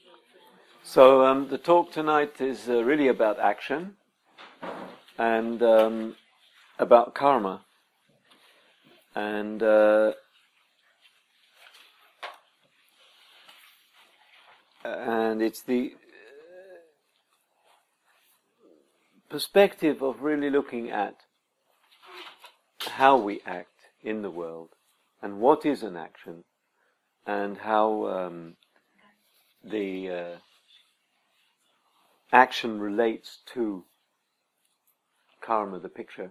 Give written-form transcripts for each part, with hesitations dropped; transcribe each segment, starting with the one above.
So the talk tonight is really about action and about karma, and it's the perspective of really looking at how we act in the world and what is an action and how the action relates to karma, the picture.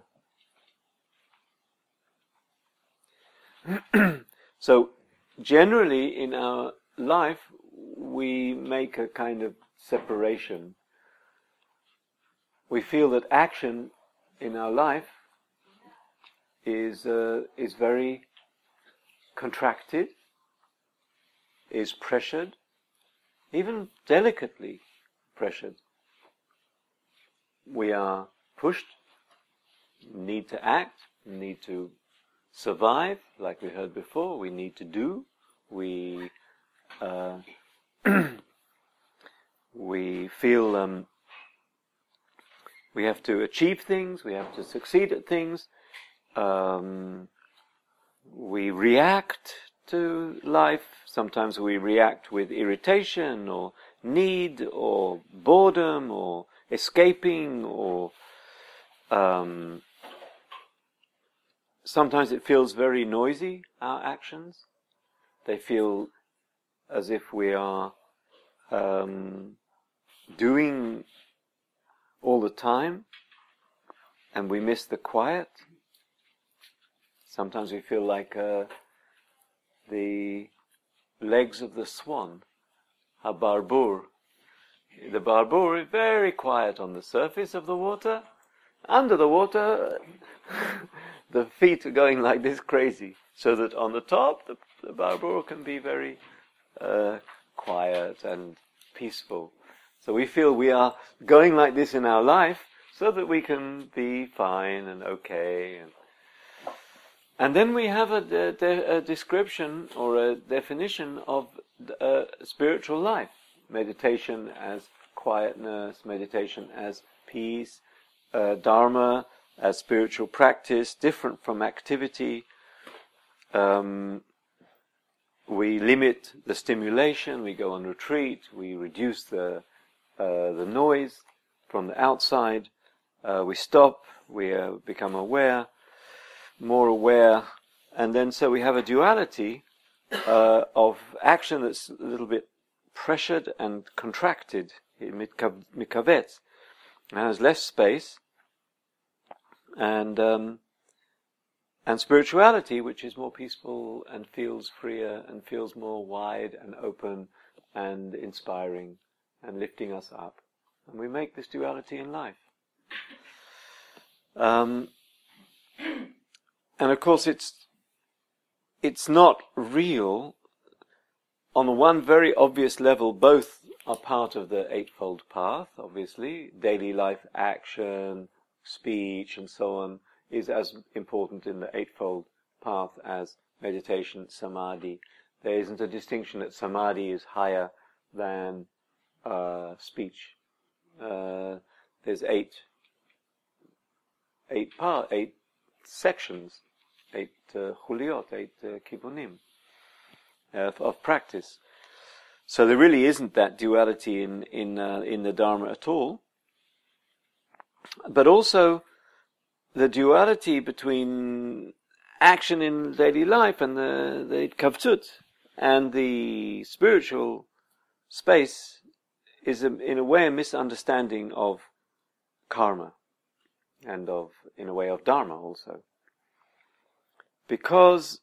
So generally in our life we make a kind of separation. We feel that action in our life is very contracted, is pressured, even delicately pressured. We are pushed, need to act, need to survive, like we heard before. We need to do. We we feel we have to achieve things. We have to succeed at things. We react to life. Sometimes we react with irritation or need or boredom or escaping, or sometimes it feels very noisy, our actions. They feel as if we are doing all the time and we miss the quiet. Sometimes we feel like the legs of the swan, a barbur. The barbur is very quiet on the surface of the water. Under the water, the feet are going like this crazy, so that on the top, the barbur can be very quiet and peaceful. So we feel we are going like this in our life, so that we can be fine and okay. And then we have a description or a definition of spiritual life. Meditation as quietness, meditation as peace, dharma as spiritual practice, different from activity. We limit the stimulation, we go on retreat, we reduce the noise from the outside, we stop, we become aware, more aware, and then so we have a duality of action that's a little bit pressured and contracted, mikavet, and has less space, and spirituality, which is more peaceful and feels freer and feels more wide and open and inspiring and lifting us up. And we make this duality in life. And of course it's not real. On the one very obvious level, both are part of the Eightfold Path, obviously. Daily life action, speech, and so on is as important in the Eightfold Path as meditation, samadhi. There isn't a distinction that samadhi is higher than speech. There's eight sections, eight chuliot, eight kibunim of practice. So there really isn't that duality in the Dharma at all. But also the duality between action in daily life and the kavtut and the spiritual space is in a way a misunderstanding of karma and in a way of dharma also. Because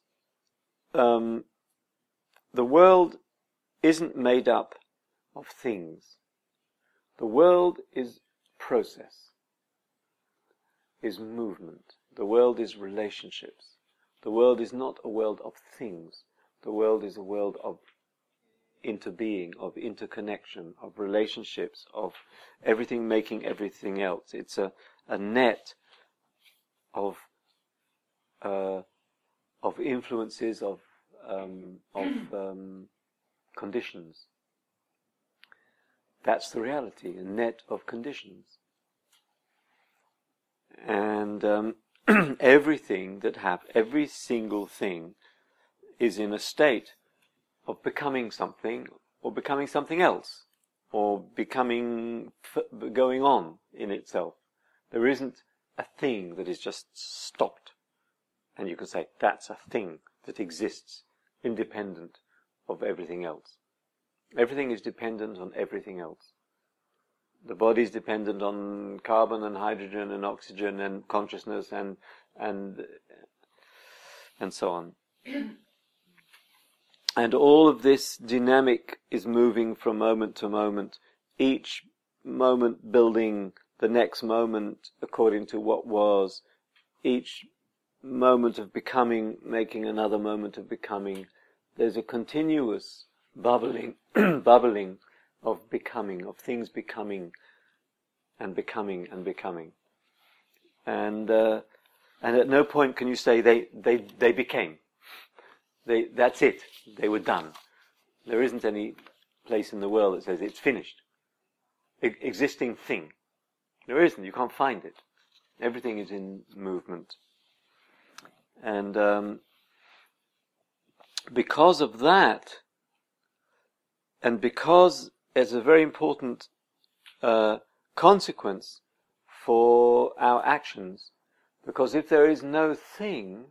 the world isn't made up of things. The world is process, is movement. The world is relationships. The world is not a world of things. The world is a world of interbeing, of interconnection, of relationships, of everything making everything else. It's a net of influences, of conditions. That's the reality, a net of conditions. And everything that every single thing is in a state of becoming something, or becoming something else, or going on in itself. There isn't a thing that is just stopped, and you can say that's a thing that exists independent of everything else. Everything is dependent on everything else. The body is dependent on carbon and hydrogen and oxygen and consciousness and so on. And all of this dynamic is moving from moment to moment, each moment building the next moment according to what was, each moment of becoming making another moment of becoming. There's a continuous bubbling of becoming, of things becoming and becoming and becoming. And at no point can you say they became. That's it. They were done. There isn't any place in the world that says it's finished. Existing thing. There isn't. You can't find it. Everything is in movement. And because of that, and because it's a very important consequence for our actions, because if there is no thing,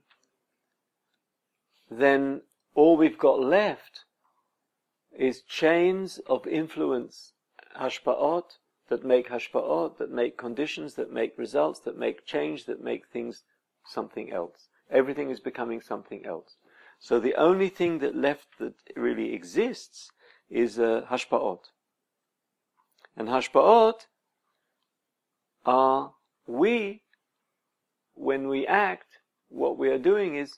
then all we've got left is chains of influence, hashpa'ot, that make conditions, that make results, that make change, that make things something else. Everything is becoming something else. So the only thing that really exists is hashpa'ot. And hashpa'ot are when we act, what we are doing is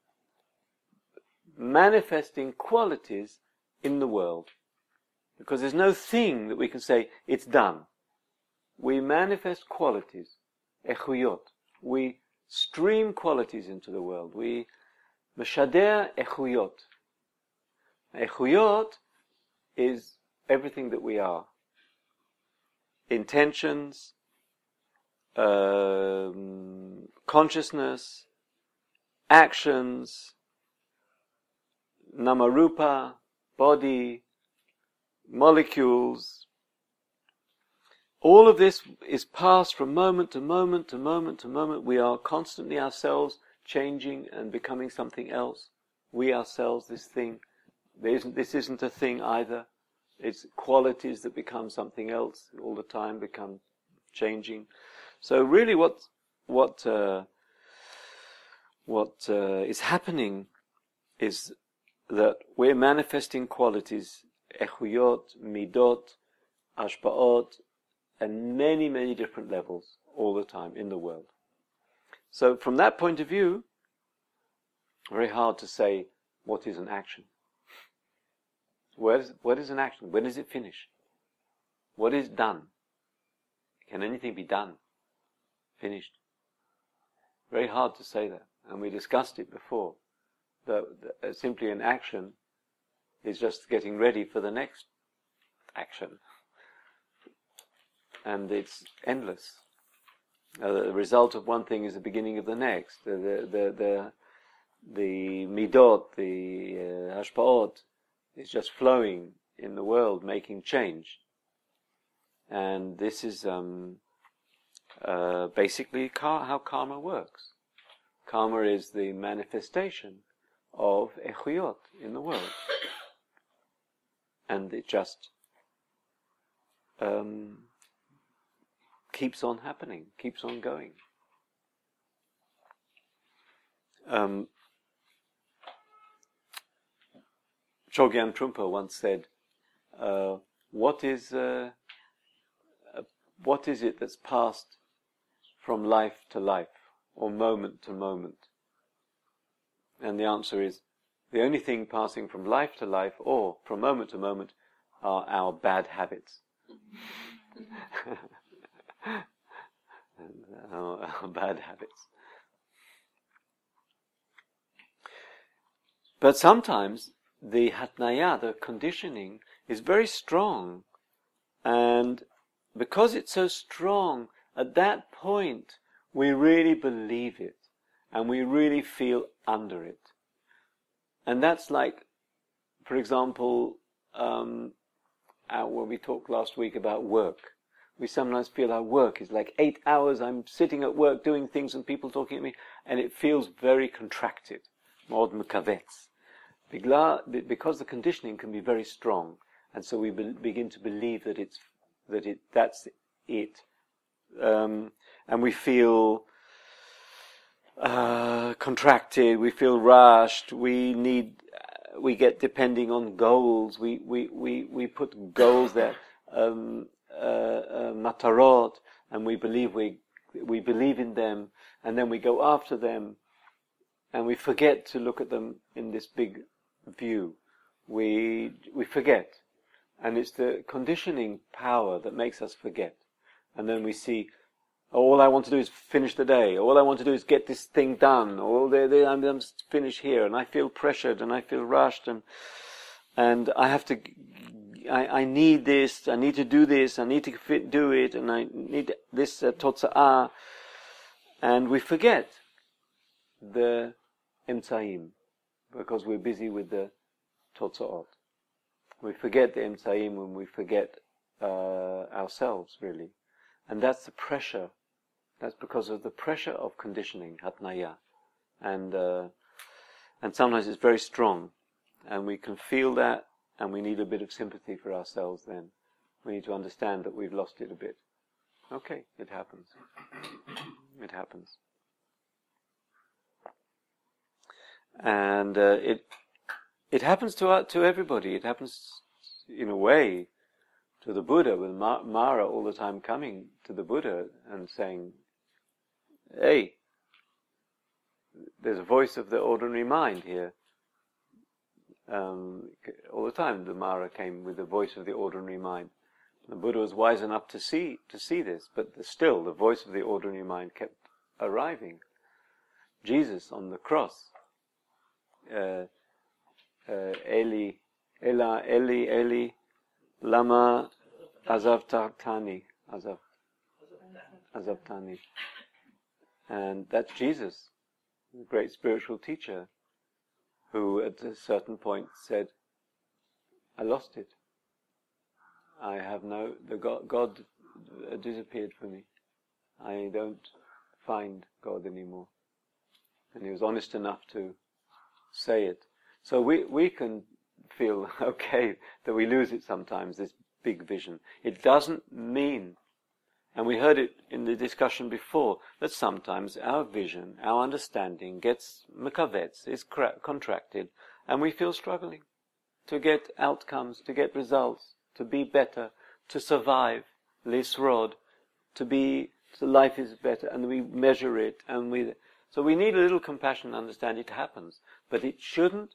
manifesting qualities in the world. Because there's no thing that we can say, it's done. We manifest qualities, echuyot. We stream qualities into the world. We meshader echuyot. Echuyot is everything that we are. Intentions, consciousness, actions, namarupa, body, molecules. All of this is passed from moment to moment to moment to moment. We are constantly ourselves changing and becoming something else. We ourselves, this thing. This isn't a thing either. It's qualities that become something else all the time, become changing. So really what is happening is that we're manifesting qualities, echuyot, midot, ashpa'ot, and many, many different levels all the time in the world. So from that point of view, very hard to say what is an action. What is an action? When is it finished? What is done? Can anything be done? Finished? Very hard to say that. And we discussed it before. That simply an action is just getting ready for the next action. And it's endless. The result of one thing is the beginning of the next. The midot, the hashpa'ot, is just flowing in the world, making change. And this is basically how karma works. Karma is the manifestation of echuyot in the world. And it just keeps on happening, keeps on going. Chogyam Trungpa once said, what is it that's passed from life to life, or moment to moment? And the answer is, the only thing passing from life to life, or from moment to moment, are our bad habits. our bad habits. But sometimes the hatnaya, the conditioning, is very strong, And because it's so strong, at that point, we really believe it. And we really feel under it. And that's like, for example, when we talked last week about work. We sometimes feel our work is like 8 hours, I'm sitting at work doing things and people talking at me, and it feels very contracted. Mod mekavetz. Because the conditioning can be very strong, and so we begin to believe that's it. And we feel contracted, we feel rushed, we get depending on goals, we put goals there, matarot, and we believe in them, and then we go after them, and we forget to look at them in this big view. We forget, and it's the conditioning power that makes us forget. And then we see, all I want to do is finish the day. All I want to do is get this thing done. I'm finished here, and I feel pressured, and I feel rushed, and I have to. I need this. I need to do this. I need to do it, and I need this totza'ah. And we forget the emtsaim because we're busy with the totza'ot. We forget the emtsaim when we forget ourselves, really. And that's the pressure. That's because of the pressure of conditioning, hatnaya. And sometimes it's very strong. And we can feel that, and we need a bit of sympathy for ourselves then. We need to understand that we've lost it a bit. Okay, it happens. It happens. And it happens to everybody. It happens, in a way, to the Buddha, with Mara all the time coming to the Buddha and saying, hey, there's a voice of the ordinary mind here. All the time the Mara came with the voice of the ordinary mind. The Buddha was wise enough to see this, but still the voice of the ordinary mind kept arriving. Jesus on the cross, Eli, Eli, Lama Azavtani. And that's Jesus, the great spiritual teacher, who at a certain point said, I lost it. I have God disappeared for me. I don't find God anymore. And he was honest enough to say it. So we can feel okay that we lose it sometimes, this big vision. It doesn't mean, and we heard it in the discussion before, that sometimes our vision, our understanding gets mekavetz, is contracted, and we feel struggling to get outcomes, to get results, to be better, to survive, lisrod, so life is better, and we measure it, so we need a little compassion to understand it happens, but it shouldn't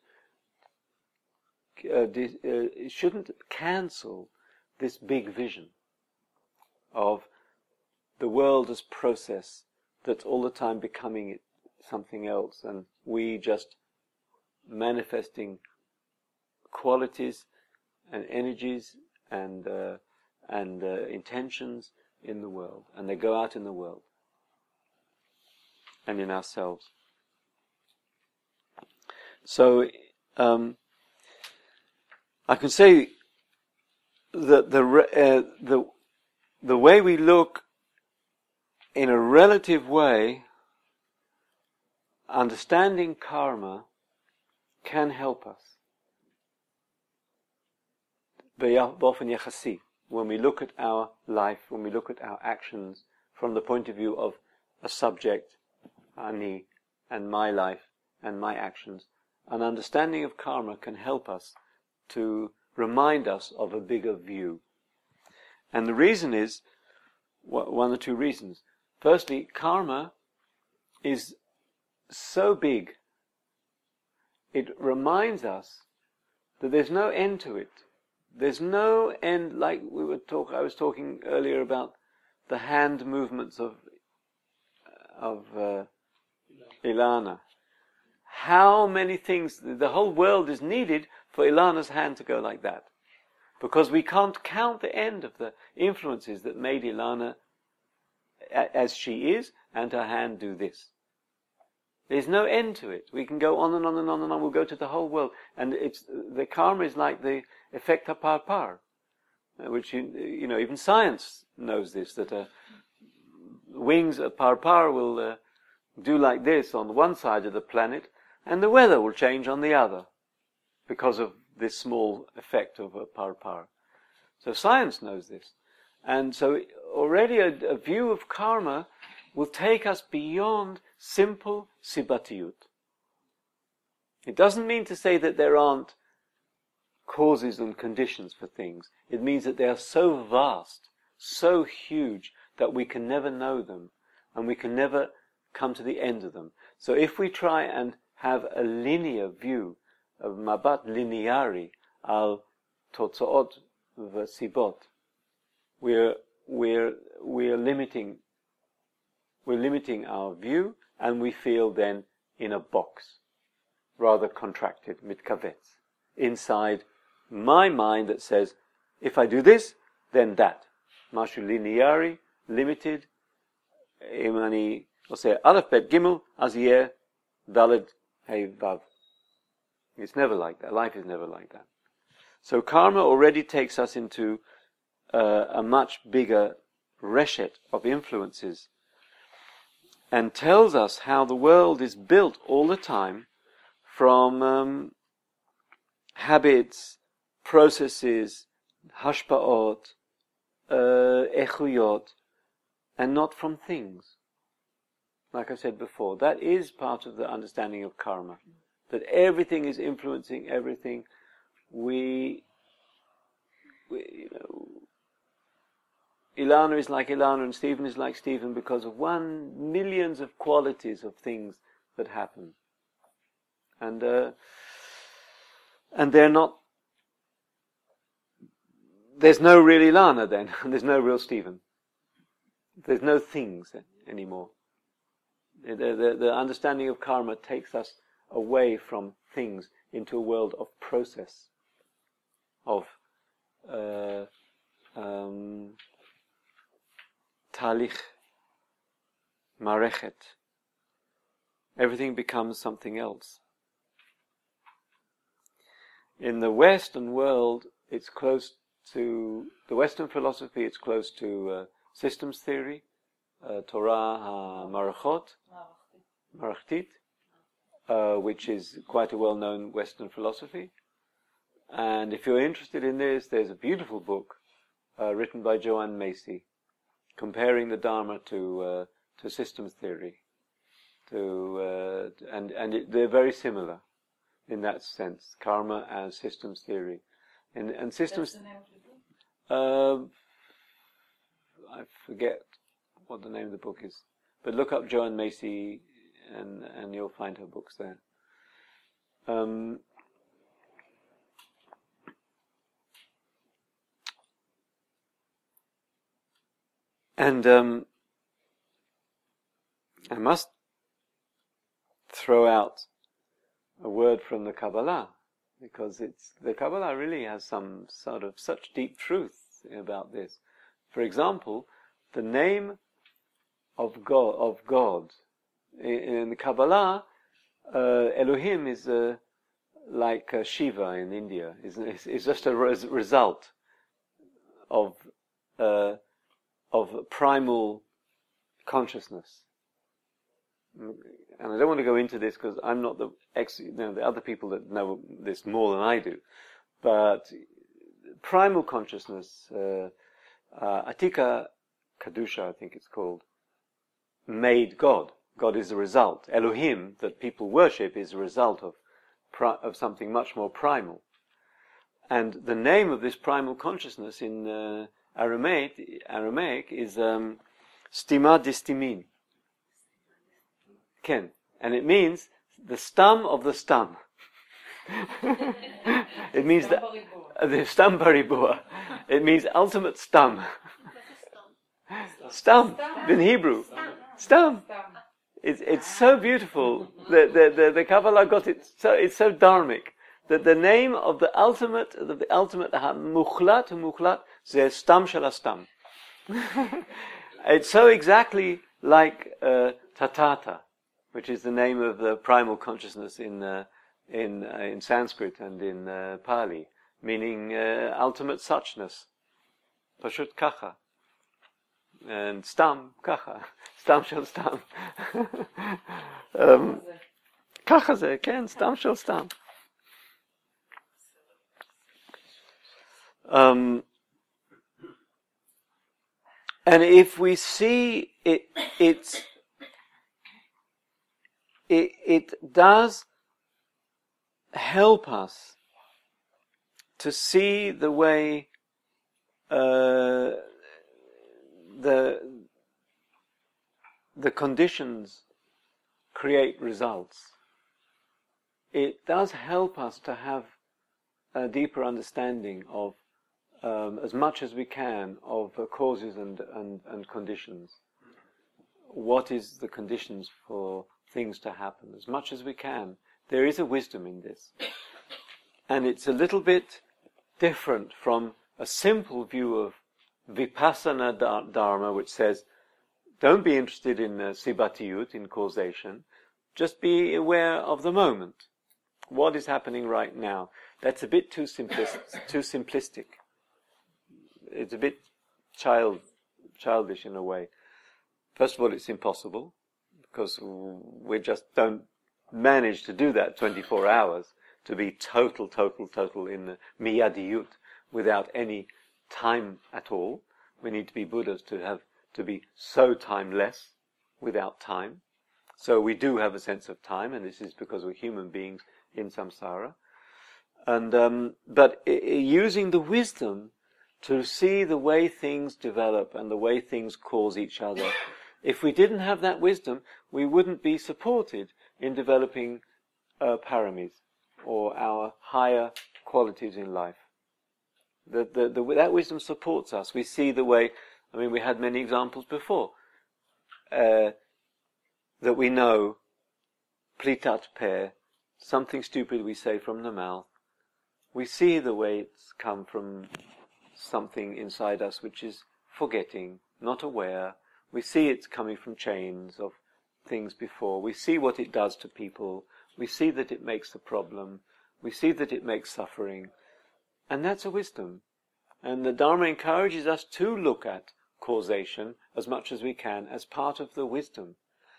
cancel this big vision of the world as process that's all the time becoming something else, and we just manifesting qualities and energies and intentions in the world, and they go out in the world and in ourselves. So I can say that the way we look in a relative way, understanding karma can help us. B'ofen yachasi, when we look at our life, when we look at our actions from the point of view of a subject, ani, and my life and my actions, an understanding of karma can help us to remind us of a bigger view. And the reason is, one or two reasons. Firstly, karma is so big, it reminds us that there's no end to it. There's no end, like I was talking earlier about the hand movements of Ilana. How many things, the whole world is needed for Ilana's hand to go like that. because we can't count the end of the influences that made Ilana as she is, and her hand do this. There's no end to it. We can go on and on and on and on. We'll go to the whole world. And the karma is like the effect of par, which, even science knows this, that wings of par will do like this on one side of the planet, and the weather will change on the other because of this small effect of par. So science knows this. And so already a view of karma will take us beyond simple sibatiyut. It doesn't mean to say that there aren't causes and conditions for things. It means that they are so vast, so huge, that we can never know them, and we can never come to the end of them. So if we try and have a linear view of mabat lineari al totzaot v'sibot, we're limiting our view, and we feel then in a box, rather contracted, mitkavetz, inside my mind that says, if I do this, then that. Mashu lineari, limited, imani, say aleph bet gimel, az yeh, daled, hey vav. It's never like that. Life is never like that. So karma already takes us into a much bigger reshet of influences, and tells us how the world is built all the time from habits, processes, hashpa'ot, echuyot, and not from things. Like I said before, that is part of the understanding of karma, that everything is influencing everything. Ilana is like Ilana and Stephen is like Stephen because of millions of qualities of things that happen. And they're not, there's no real Ilana then, and there's no real Stephen. There's no things anymore. The understanding of karma takes us away from things into a world of process, of talich, marechet. Everything becomes something else. In the Western world, it's close to the Western philosophy. It's close to systems theory, Torah HaMarachot, Marachtit, which is quite a well-known Western philosophy. And if you're interested in this, there's a beautiful book written by Joanne Macy, comparing the Dharma to systems theory, they're very similar in that sense, karma and systems theory, and systems. That's the name of the book? I forget what the name of the book is, but look up Joanne Macy, and you'll find her books there. And I must throw out a word from the Kabbalah, because the Kabbalah really has some sort of such deep truth about this. For example, the name of God in the Kabbalah, Elohim is like Shiva in India. Is just a result of primal consciousness. And I don't want to go into this because I'm not the other people that know this more than I do. But primal consciousness, Atika Kadusha, I think it's called, made God. God is the result. Elohim, that people worship, is a result of something much more primal. And the name of this primal consciousness in Aramaic is stima distimin. Ken. And it means the stum of the stum. It means the stum paribua. It means ultimate stum. Stum in Hebrew. Stum. It's so beautiful. The Kabbalah got it. So it's so dharmic the name of the ultimate mukhlat, ze stam shel stam. It's so exactly like Tatata, which is the name of the primal consciousness in Sanskrit and in Pali, meaning ultimate suchness. Pashut kacha. And stam kacha. Stam shel stam. Kacha ze, ken, stam shel stam. And if we see it, it does help us to see the way the conditions create results. It does help us to have a deeper understanding of, as much as we can, of causes and conditions. What is the conditions for things to happen? As much as we can. There is a wisdom in this. And it's a little bit different from a simple view of Vipassana Dharma, which says, don't be interested in sibatiyut, in causation, just be aware of the moment. What is happening right now? That's a bit too simplistic. It's a bit childish in a way. First of all, it's impossible, because we just don't manage to do that 24 hours, to be total in the miyadiyut, without any time at all. We need to be Buddhas to be so timeless, without time. So we do have a sense of time, and this is because we're human beings in samsara. And but using the wisdom to see the way things develop and the way things cause each other. If we didn't have that wisdom, we wouldn't be supported in developing paramis, or our higher qualities in life. That wisdom supports us. We see the way, we had many examples before, that we know, plitat per, something stupid we say from the mouth. We see the way it's come from something inside us which is forgetting, not aware. We see it's coming from chains of things before. We see what it does to people. We see that it makes the problem. We see that it makes suffering. And that's a wisdom. And the Dharma encourages us to look at causation as much as we can as part of the wisdom.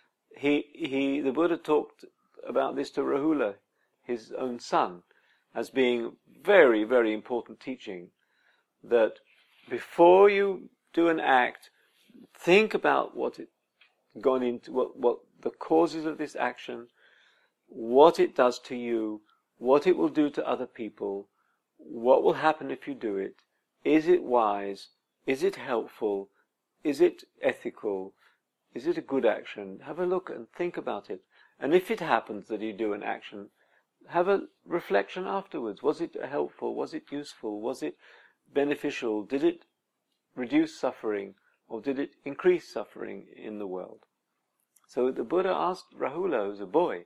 The Buddha talked about this to Rahula, his own son, as being very, very important teaching. That before you do an act, think about what the causes of this action, what it does to you, what it will do to other people, what will happen if you do it. Is it wise? Is it helpful? Is it ethical? Is it a good action? Have a look and think about it. And if it happens that you do an action, have a reflection afterwards. Was it helpful? Was it useful? Was it beneficial? Did it reduce suffering, or did it increase suffering in the world? So the Buddha asked Rahula, who was a boy,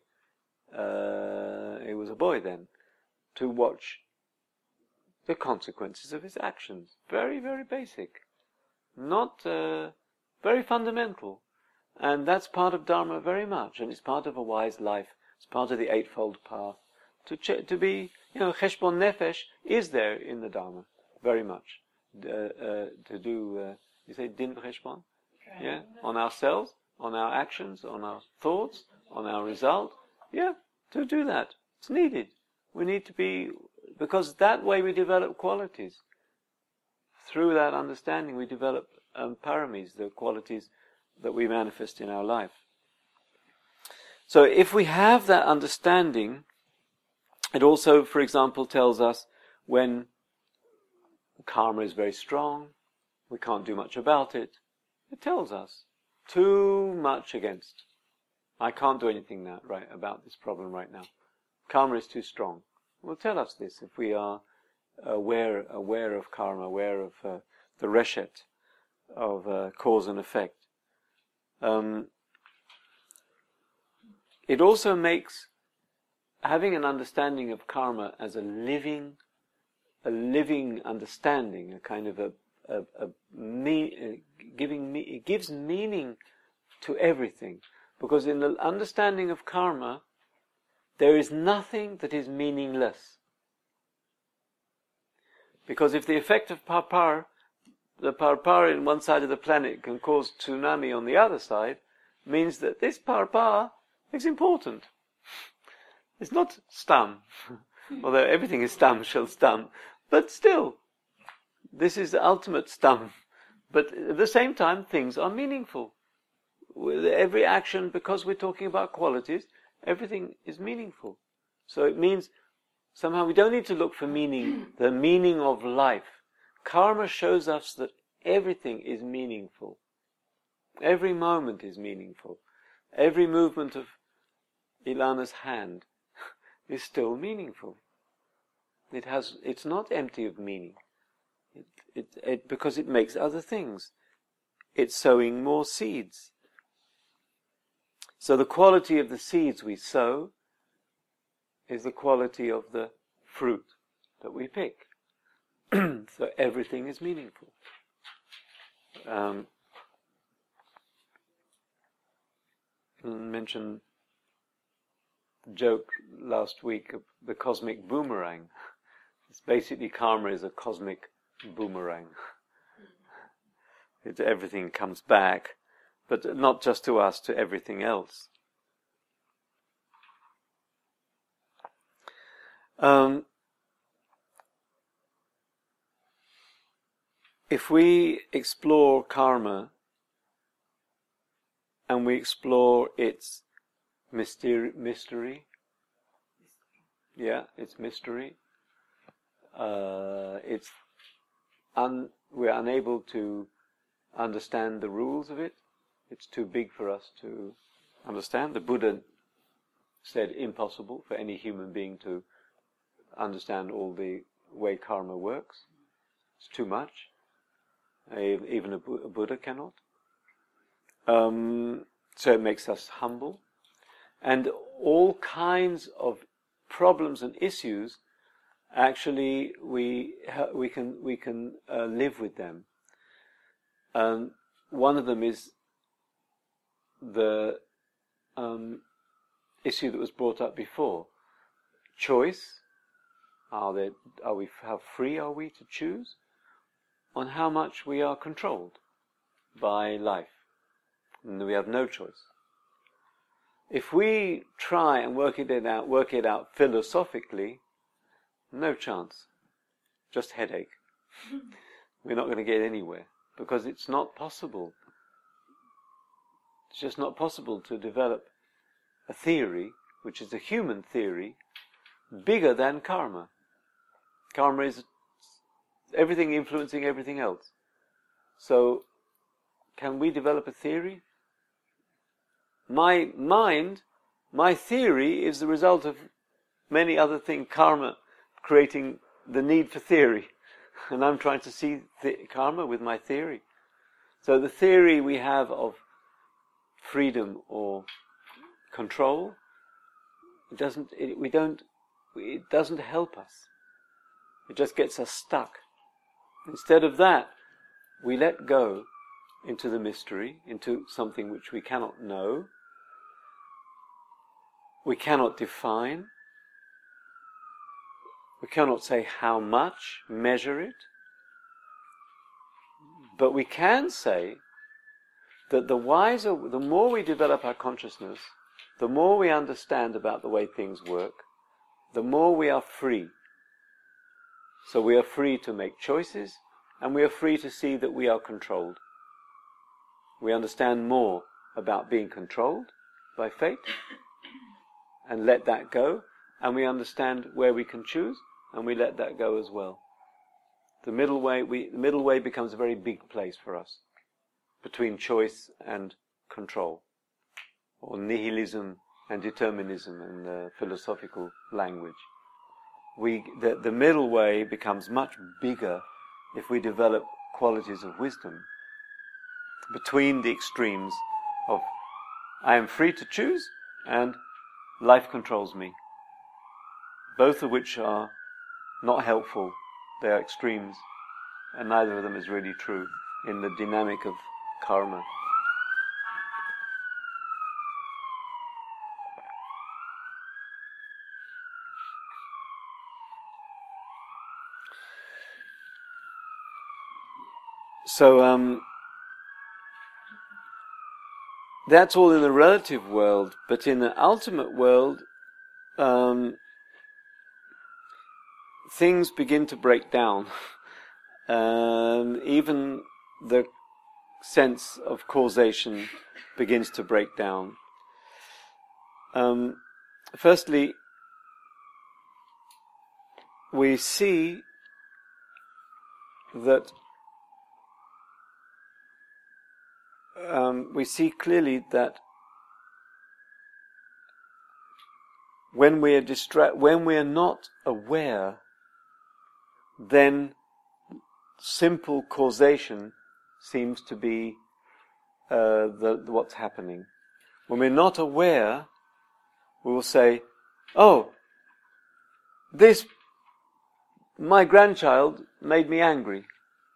he was a boy then, to watch the consequences of his actions. Very, very basic. Not very fundamental. And that's part of Dharma very much, and it's part of a wise life. It's part of the Eightfold Path. To be, cheshbon nefesh is there in the Dharma, very much. To do, you say din v'cheshbon? Yeah, on ourselves, on our actions, on our thoughts, on our result. Yeah, to do that. It's needed. We need to be, because that way we develop qualities. Through that understanding we develop paramis, the qualities that we manifest in our life. So if we have that understanding, it also, for example, tells us when karma is very strong, we can't do much about it. It tells us too much against. I can't do anything now, right, about this problem right now. Karma is too strong. It will tell us this if we are aware of karma, aware of the reshet of cause and effect. It also makes having an understanding of karma as a living understanding, a kind of it gives meaning to everything. Because in the understanding of karma, there is nothing that is meaningless. Because if the effect of the parpar in one side of the planet can cause tsunami on the other side, means that this parpar is important. It's not stam, although everything is stam, shall stam, but still, this is the ultimate stam. But at the same time, things are meaningful. With every action, because we're talking about qualities, everything is meaningful. So it means somehow we don't need to look for meaning, the meaning of life. Karma shows us that everything is meaningful. Every moment is meaningful. Every movement of Ilana's hand is still meaningful. It's not empty of meaning. Because it makes other things. It's sowing more seeds. So the quality of the seeds we sow is the quality of the fruit that we pick. So everything is meaningful. I mentioned the joke last week of the cosmic boomerang. It's basically karma is a cosmic boomerang. Everything comes back, but not just to us, to everything else. If we explore karma and we explore its mystery, its mystery, we're unable to understand the rules of it. It's too big for us to understand. The Buddha said impossible for any human being to understand all the way karma works. It's too much. Even a Buddha cannot. So it makes us humble. And all kinds of problems and issues, actually, we can live with them. One of them is the issue that was brought up before: choice. How free are we to choose on how much we are controlled by life? And we have no choice. If we try and work it out philosophically, no chance. Just headache. We're not going to get anywhere, because it's not possible. It's just not possible to develop a theory, which is a human theory, bigger than karma. Karma is everything influencing everything else. So, can we develop a theory? My mind, my theory is the result of many other things, karma creating the need for theory. And I'm trying to see karma with my theory. So the theory we have of freedom or control, it doesn't help us. It just gets us stuck. Instead of that, we let go into the mystery, into something which we cannot know, we cannot define, we cannot say how much, measure it, but we can say that the more we develop our consciousness, the more we understand about the way things work, the more we are free. So we are free to make choices, and we are free to see that we are controlled. We understand more about being controlled by fate, and let that go, and we understand where we can choose, and we let that go as well. The middle way becomes a very big place for us, between choice and control, or nihilism and determinism in the philosophical language. The middle way becomes much bigger if we develop qualities of wisdom between the extremes of I am free to choose and life controls me. both of which are not helpful. They are extremes, and neither of them is really true in the dynamic of karma. So that's all in the relative world, but in the ultimate world, things begin to break down. Even the sense of causation begins to break down. Firstly, we see that we see clearly that when we are not aware, then simple causation seems to be what's happening. When we're not aware, we will say, "Oh, my grandchild made me angry."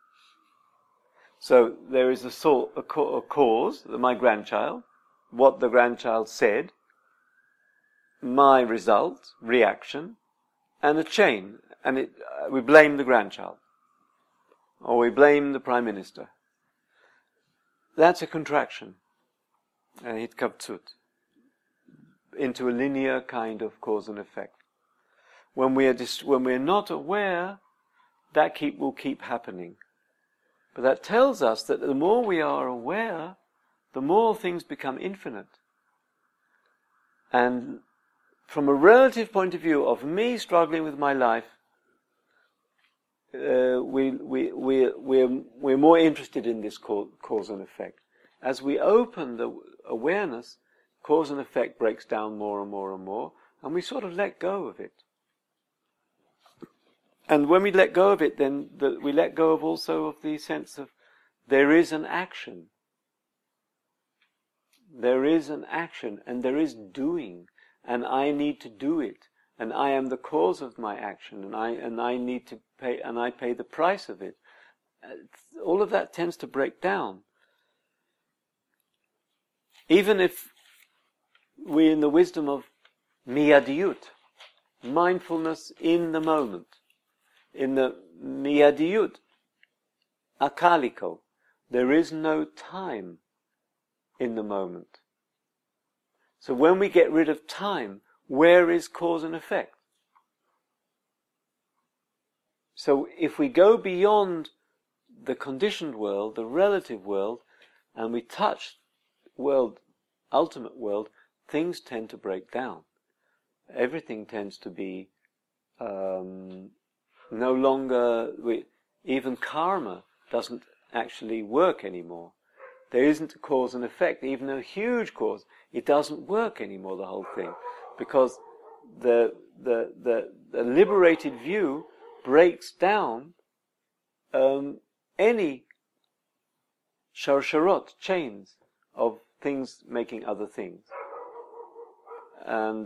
So there is a cause, my grandchild, what the grandchild said, my result, reaction, and a chain. And we blame the grandchild. Or we blame the Prime Minister. That's a contraction. Hitkaptsut. Into a linear kind of cause and effect. When we're not aware, that will keep happening. But that tells us that the more we are aware, the more things become infinite. And from a relative point of view of me struggling with my life, we're more interested in this cause and effect. As we open the awareness, cause and effect breaks down more and more and more, and we sort of let go of it. And when we let go of it, then we let go of also of the sense of there is an action. There is an action, and there is doing, and I need to do it, and I am the cause of my action, and I need to pay, and I pay the price of it. All of that tends to break down. Even if we're in the wisdom of miyadiyut, mindfulness in the moment, in the miyadiyut, akaliko, there is no time in the moment. So when we get rid of time, where is cause and effect? So if we go beyond the conditioned world, the relative world, and we touch ultimate world, things tend to break down. Everything tends to be no longer, even karma doesn't actually work anymore. There isn't a cause and effect, even a huge cause. It doesn't work anymore, the whole thing, because the liberated view breaks down any sharsharot, chains of things making other things. And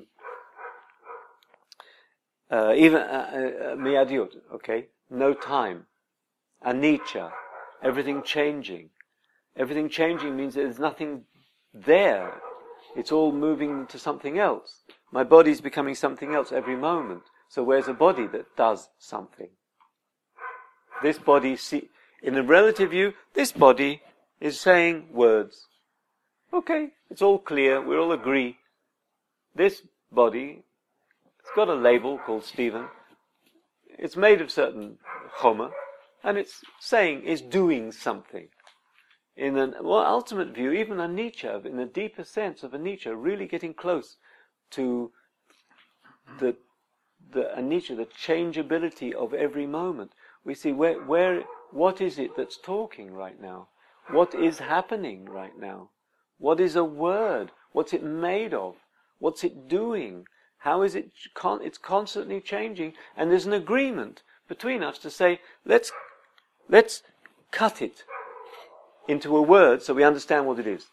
even miyadiyut, okay, no time, anicca, everything changing. Everything changing means there's nothing there. It's all moving to something else. My body's becoming something else every moment. So where's a body that does something? This body, in a relative view, this body is saying words. Okay, it's all clear, we all agree. This body, it's got a label called Stephen. It's made of certain chomer, and it's doing something. In a more ultimate view, even anicca, in a deeper sense of anicca, really getting close to the anicca, the changeability of every moment. We see what is it that's talking right now? What is happening right now? What is a word? What's it made of? What's it doing? How is it? It's constantly changing, and there's an agreement between us to say, let's cut it into a word so we understand what it is.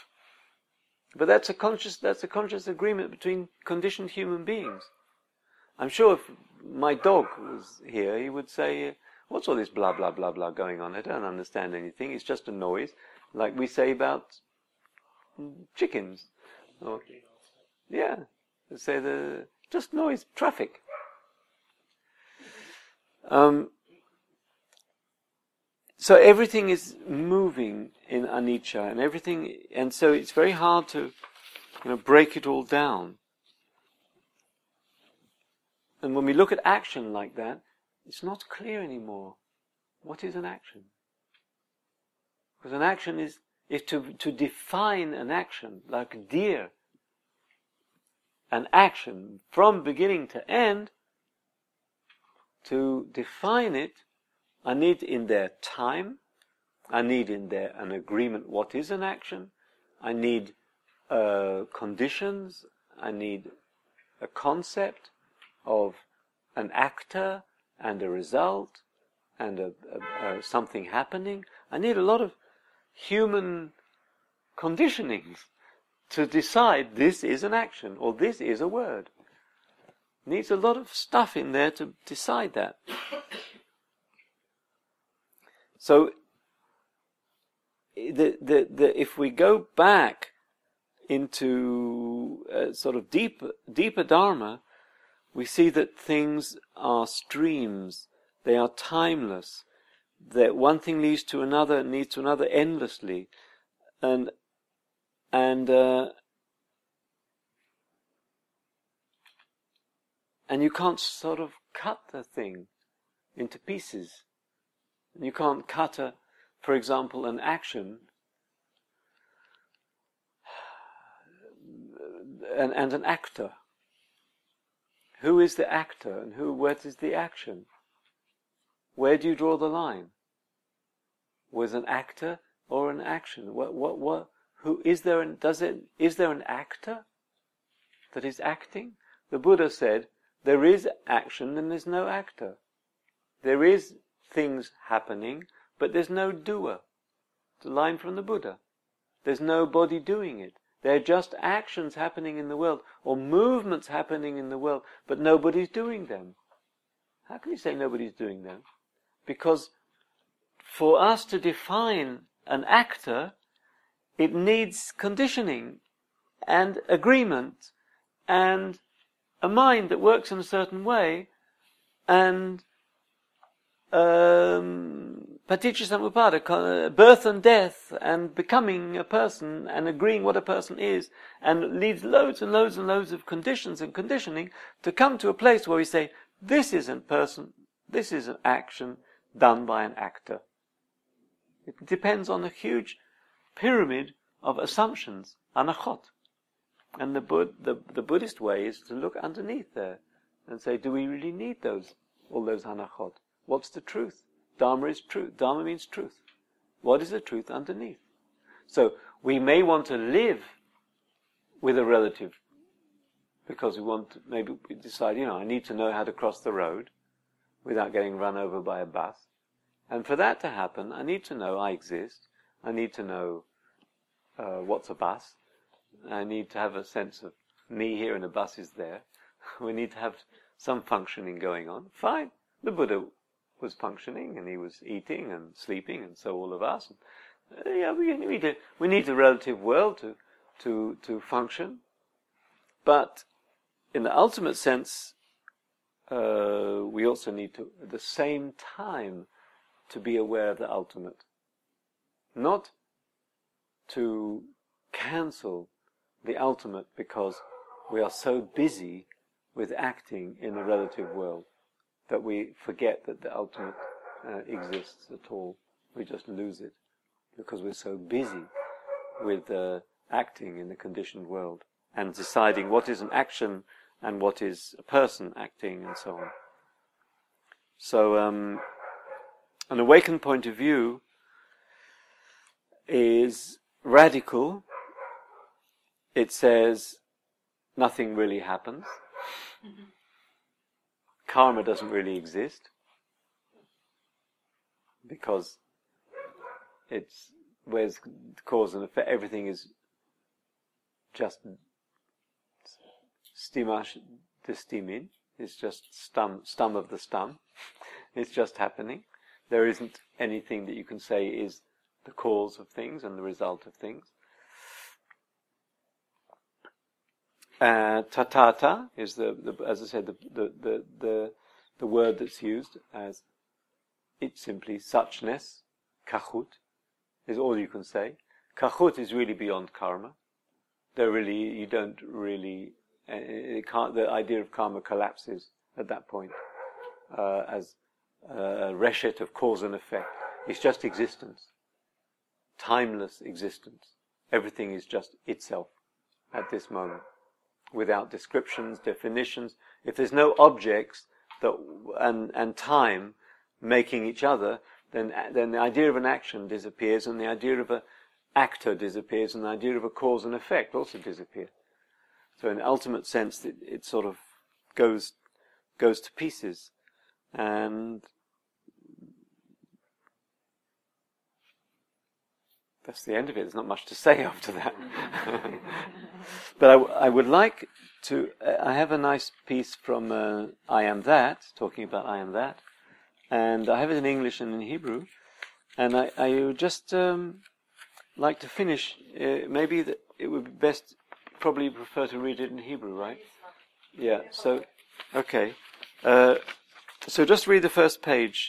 But that's a conscious agreement between conditioned human beings. I'm sure if my dog was here, he would say, what's all this blah, blah, blah, blah going on? I don't understand anything. It's just a noise, like we say about chickens. Or, yeah, they say just noise, traffic. So everything is moving in anicca, and so it's very hard to, break it all down. And when we look at action like that, it's not clear anymore. What is an action? Because an action is to define an action, like a deer, an action from beginning to end. To define it, I need in there time, I need in there an agreement what is an action, I need conditions, I need a concept of an actor and a result and something happening. I need a lot of human conditionings to decide this is an action or this is a word. Needs a lot of stuff in there to decide that. So, if we go back into sort of deeper Dharma, we see that things are streams. They are timeless. That one thing leads to another endlessly, and you can't sort of cut the thing into pieces. You can't cut for example, an action and an actor. Who is the actor and what is the action? Where do you draw the line? Was an actor or an action? Who is there? Is there an actor that is acting? The Buddha said, there is action and there's no actor. There is things happening, but there's no doer. It's a line from the Buddha. There's nobody doing it. They're just actions happening in the world, or movements happening in the world, but nobody's doing them. How can you say nobody's doing them? Because for us to define an actor, it needs conditioning and agreement and a mind that works in a certain way, and paticca birth and death, and becoming a person, and agreeing what a person is, and it needs loads and loads and loads of conditions and conditioning to come to a place where we say, this isn't person, this is an action done by an actor. It depends on a huge pyramid of assumptions, anachot. And the Buddhist way is to look underneath there and say, do we really need all those anachot? What's the truth? Dharma is truth. Dharma means truth. What is the truth underneath? So we may want to live with a relative because maybe we decide, I need to know how to cross the road without getting run over by a bus. And for that to happen, I need to know I exist. I need to know what's a bus. I need to have a sense of me here and a bus is there. We need to have some functioning going on. Fine. The Buddha was functioning and he was eating and sleeping, and so all of us. We need a relative world to function. But in the ultimate sense, we also need to, at the same time, to be aware of the ultimate. Not to cancel the ultimate because we are so busy with acting in the relative world that we forget that the ultimate exists at all. We just lose it because we're so busy with acting in the conditioned world and deciding what is an action and what is a person acting and so on. So an awakened point of view is radical. It says nothing really happens. Mm-hmm. Karma doesn't really exist because it's where's cause and effect. Everything is just stimash de stimin. It's just stum of the stum. It's just happening. There isn't anything that you can say is the cause of things and the result of things. Tatata is as I said, the word that's used as it's simply suchness. Kachut is all you can say. Kachut is really beyond karma. You don't really, the idea of karma collapses at that point as a reshet of cause and effect. It's just existence. Timeless existence. Everything is just itself at this moment, without descriptions, definitions. If there's no objects and time making each other, then the idea of an action disappears, and the idea of an actor disappears, and the idea of a cause and effect also disappears. So in the ultimate sense, it sort of goes to pieces, and that's the end of it. There's not much to say after that. But I would like to. I have a nice piece from I Am That, talking about I Am That, and I have it in English and in Hebrew, and I would just like to finish. Maybe it would be best. Probably prefer to read it in Hebrew, right? Yeah. So, okay. So just read the first page.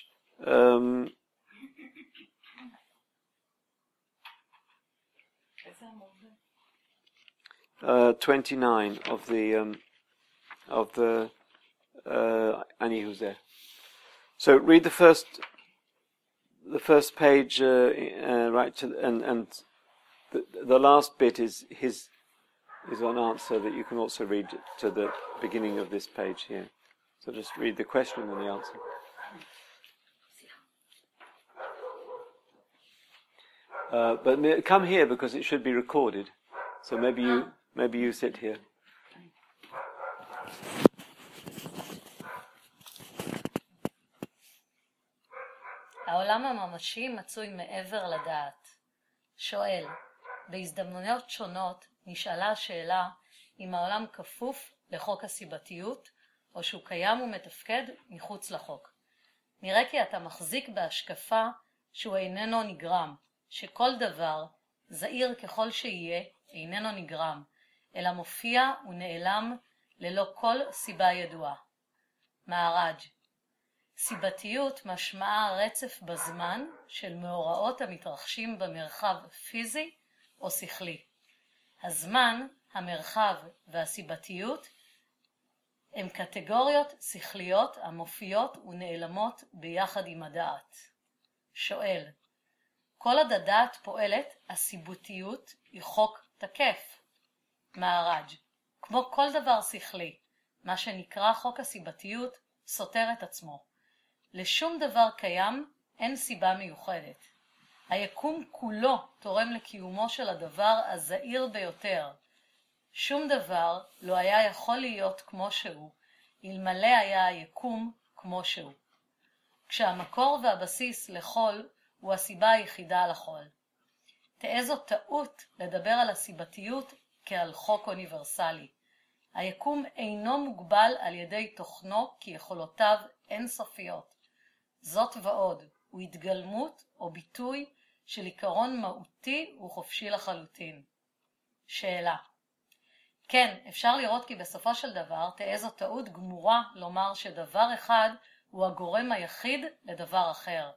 29 of the Ani who's there. So read the first page right to and the last bit is an answer that you can also read to the beginning of this page here. So just read the question and the answer. But come here because it should be recorded. So maybe you sit here. העולם הממשי מצוי מעבר לדעת. שואל, בהזדמנויות שונות נשאלה השאלה אם העולם כפוף לחוק הסיבתיות או שהוא קיים ומתפקד מחוץ לחוק. נראה כי אתה מחזיק בהשקפה שהוא איננו נגרם, שכל דבר, זעיר ככל שיהיה, איננו נגרם, אלא מופיע ונעלם ללא כל סיבה ידועה. מהראג' סיבתיות משמעה רצף בזמן של מאורעות המתרחשים במרחב פיזי או שכלי. הזמן, המרחב והסיבתיות הם קטגוריות שכליות המופיעות ונעלמות ביחד עם הדעת. שואל, כל עוד הדעת פועלת, הסיבתיות היא חוק תקף. מהראג' כמו כל דבר שכלי, מה שנקרא חוק הסיבתיות סותר את עצמו. לשום דבר קיים אין סיבה מיוחדת. היקום כולו תורם לקיומו של הדבר הזעיר ביותר. שום דבר לא היה יכול להיות כמו שהוא, אלמלא היה היקום כמו שהוא. כשהמקור והבסיס לכל הוא הסיבה היחידה לכל. תהא זו טעות לדבר על הסיבתיות כעל חוק אוניברסלי. היקום אינו מוגבל על ידי תוכנו כי יכולותיו אינסופיות. זאת ועוד, הוא התגלמות או ביטוי של עיקרון מהותי וחופשי לחלוטין. שאלה. כן, אפשר לראות כי בסופו של דבר תהא זו טעות גמורה לומר שדבר אחד הוא הגורם היחיד לדבר אחר.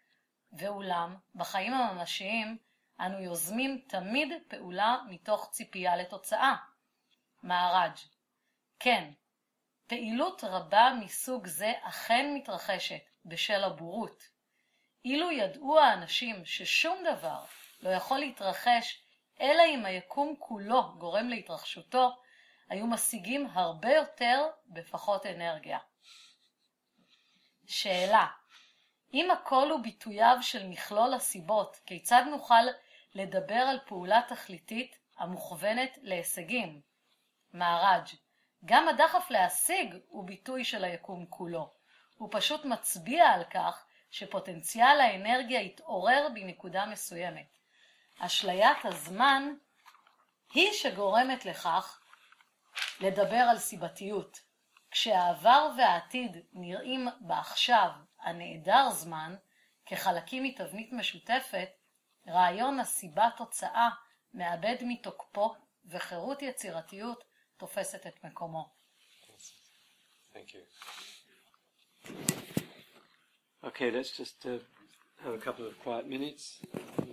ואולם, בחיים הממשיים אנו יוזמים תמיד פעולה מתוך ציפייה לתוצאה. מהראג' כן, פעילות רבה מסוג זה אכן מתרחשת בשל הבורות. אילו ידעו האנשים ששום דבר לא יכול להתרחש אלא אם היקום כולו גורם להתרחשותו, היו משיגים הרבה יותר בפחות אנרגיה. שאלה, אם הכל הוא ביטוייו של מכלול הסיבות, כיצד נוכל לדבר על פעולה תכליתית המוכוונת להישגים? מהראג' גם הדחף להשיג הוא ביטוי של היקום כולו. הוא פשוט מצביע על כך שפוטנציאל האנרגיה יתעורר בנקודה מסוימת. אשליית הזמן היא שגורמת לכך לדבר על סיבתיות. כשהעבר והעתיד נראים בעכשיו הנעדר זמן כחלקים מתבנית משותפת, רעיון הסיבה-תוצאה מאבד מתוקפו וחירות יצירתיות תופסת את מקומו. Thank you. Okay, let's just have a couple of quiet minutes.